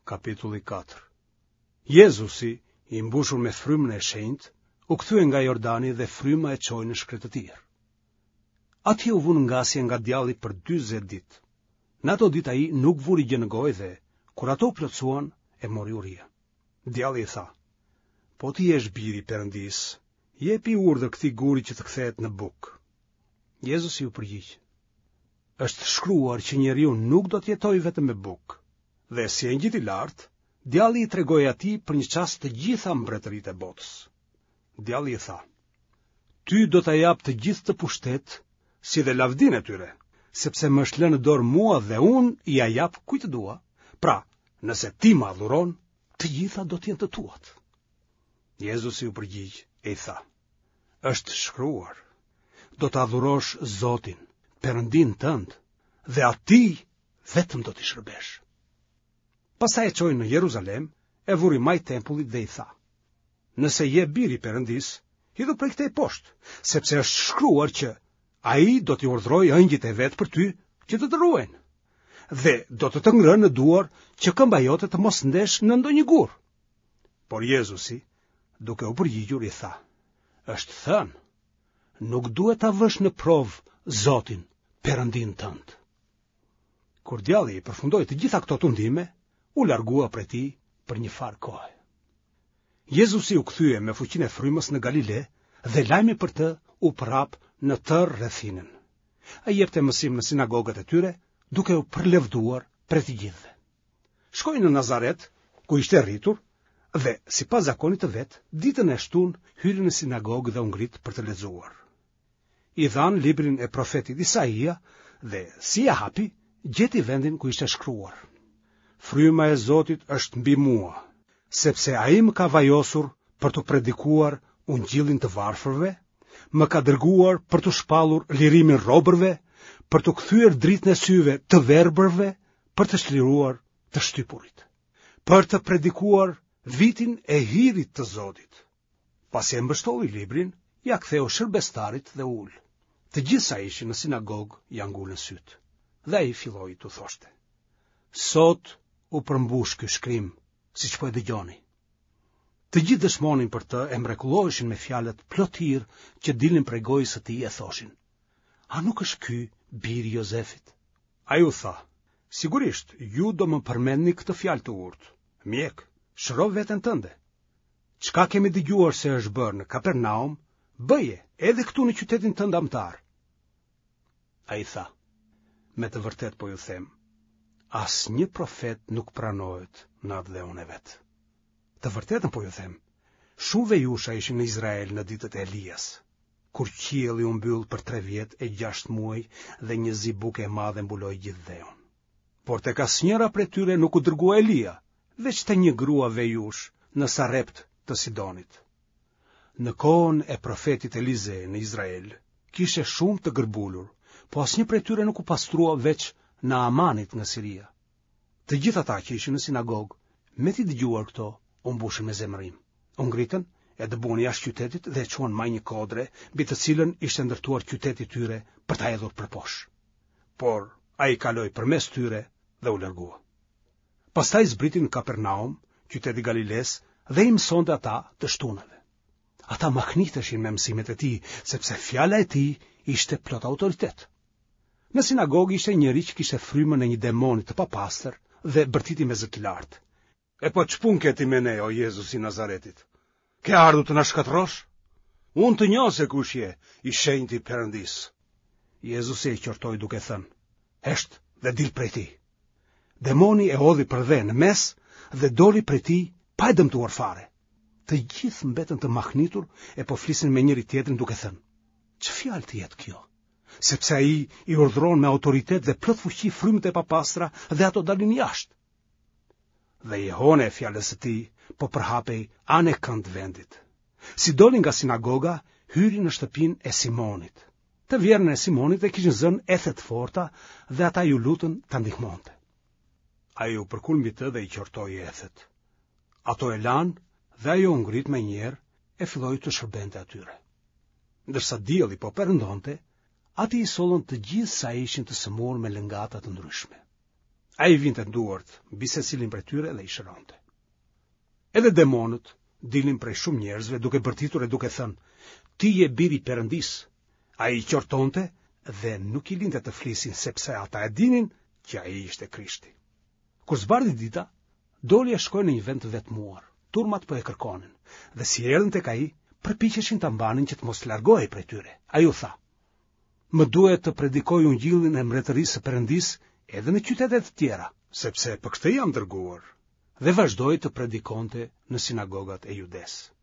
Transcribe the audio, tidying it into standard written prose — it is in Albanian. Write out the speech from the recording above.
Kapitulli 4. Jezusi, i mbushur me frymën e shenjtë, u kthye nga Jordani dhe fryma e çoi në shkretëtir. Atje u vun ngasje nga djalli për 40 ditë. Në ato ditë ai nuk vuri gjë në gojë dhe, kur ato plotësuan, e mori uria. Djalli i tha: "Po ti je biri i Perëndis, jepi urdhër këtij guri që të kthehet në bukë." Jezusi u përgjigj: "Është shkruar që njeriu nuk do të jetojë vetëm me bukë." Dhe si engjëjt i lartë, djalli i tregoi atij për një çast të gjitha mbretëritë e botës. Djalli i tha: "Ty do ta jap të gjithë të pushtet, si dhe lavdinë e tyre, sepse më është lënë në dorë mua dhe unë i ja jap kujt dua. Pra, nëse ti më adhuron, të gjitha do të jenë të tuat." Jezusi u përgjigj e i tha: "Është shkruar: do të adhurosh Zotin, Perëndin tënd, dhe atij vetëm do t'i shërbesh." Pastaj e çoi në Jeruzalem, e vuri majt tempullit dhe i tha: "Nëse je biri i Perëndis, hidhu prej këtej poshtë, sepse është shkruar që ai do t'i urdhërojë ëngjëjt e vet për ty që të të ruajnë, dhe do të ngrënë në duar që këmba jote të mos ndesh në ndonjë gur." Por Jezusi, duke u përgjigjur, i tha: "Është thënë: nuk duhet ta vësh në provë Zotin, Perëndin tënd." Kur djalli i përfundoi të gjitha këto tundime, u largua prej tij për një farë kohe. Jezusi u kthye me fuqinë e frymës në Galile dhe lajmi për të u prap në tërë rrethinën. Ai jepte mësim në sinagogat e tyre, duke u përlevduar prej të gjithëve. Shkoi në Nazaret, ku ishte rritur, dhe sipas zakonit të vet, ditën e shtunë hyri në sinagogë dhe u ngrit për të lexuar. I dhan librin e profetit Isaia dhe si ja hapi, gjeti vendin ku ishte shkruar: "Fryma e Zotit është mbi mua, sepse ai më ka vajosur për të predikuar ungjillin të varfërve, më ka dërguar për të shpallur lirimin robërve, për të kthyer dritën e syve të verbërve, për të çliruar të shtypurit, për të predikuar vitin e hirit të Zotit." Pasi e mbështoi librin, ja ktheu shërbestarit dhe ul. Të gjithë sa ishin në sinagogë ja ngulën syt, dhe ai filloi të thoshte: "Sot u përmbush ky shkrim, siç po e dëgjoni." Të gjithë dëshmonin për të, e mrekulloheshin me fjalët plotir që dilnin prej gojës së tij, e thoshin: "A nuk është ky biri i Jozefit?" Ai u tha: "Sigurisht, ju do më përmendni këtë fjalë të urtë: Mjek, shëro veten tënde. Çka kemi dëgjuar se është bërë në Kapernaum, bëje edhe këtu në qytetin tënd amtar." Ai tha: "Me të vërtet po ju them, asnjë profet nuk pranohet në atë dheun e vet. Të vërtetën po ju them, shumë vejusha ishin në Izrael në ditët e Elias, kur qielli u mbyll për 3 vjet e 6 muaj dhe një zi buke e madhe mbuloi gjithë dheun. Por tek asnjëra prej tyre nuk u dërgua Elia, veç te një grua vejush në Sarept të Sidonit. Në kohën e profetit Elize në Izrael, kishe shumë të gërbulur, po asnjë prej tyre nuk u pastrua veç Naamanit nga Siria." Të gjithë ata që ishin në sinagogë, me t'i dëgjuar këto, u mbushën me zemërim. U ngritën, e dëbuan jashtë qytetit dhe e çuan maj një kodre, mbi të cilën ishte ndërtuar qyteti i tyre për ta hedhur përposh. Por ai kaloi përmes tyre dhe u largua. Pastaj zbriti në Kapernaum, qyteti i Galiles, dhe i mësonte ata të shtunave. Ata mahniteshin me mësimet e tij, sepse fjala e tij ishte plot autoritet. Në sinagogë ishte njëri që kishte frymën e një demoni të papastër dhe bërtiti me zë të lartë: "E po ç'pun ke ti me ne, o Jezus i Nazaretit? Ke ardhur të na shkatërrosh? Unë të njoh se kush je, i shenjtë i Perëndis." Jezusi e qortoi duke thënë: "Hesht dhe dil prej tij." Demoni e hodhi për dhe në mes dhe doli prej tij pa e dëmtuar fare. Të gjithë mbetën të mahnitur e po flisin me njëri tjetrin duke thënë: "Ç'fjalë të jetë kjo? Sepse ai i urdhëron me autoritet dhe plot fuqi frymët e papastra dhe ato dalin jashtë." Dhe jehona e fjalës së tij po përhapej anë kënd vendit. Si doli nga sinagoga, hyri në shtëpinë e Simonit. Të vjernën e Simonit e kishin zënë ethet forta dhe ata ju lutën ta ndihmonte. Ai u përkul mbi të dhe i qortoi ethet. Ato e lanë dhe ajo u ngrit me njerë e filloi të shërbente atyre. Ndërsa dielli po perëndonte, ati i sollën të gjithë sa ishin të sëmurë me lëngata të ndryshme. Ai vinte duart mbi secilin prej tyre dhe i shëronte. Edhe demonët dilin prej shumë njerëzve duke bërtitur e duke thënë: ti je biri Perëndis. Ai i qortonte dhe nuk i linte të flisin sepse ata e dinin që ai ishte Krishti. Kur zbardhi dita, doli e shkoi në një vend të vetmuar. Turmat po e kërkonin, dhe si erdhën tek ai, përpiqeshin ta mbanin që të mos largohej prej tyre. Ai u tha: më duhet të predikoj ungjillin e mbretërisë së Perëndis edhe në qytetet të tjera, sepse për këtë jam dërguar. Dhe vazhdoi të predikonte në sinagogat e Judes.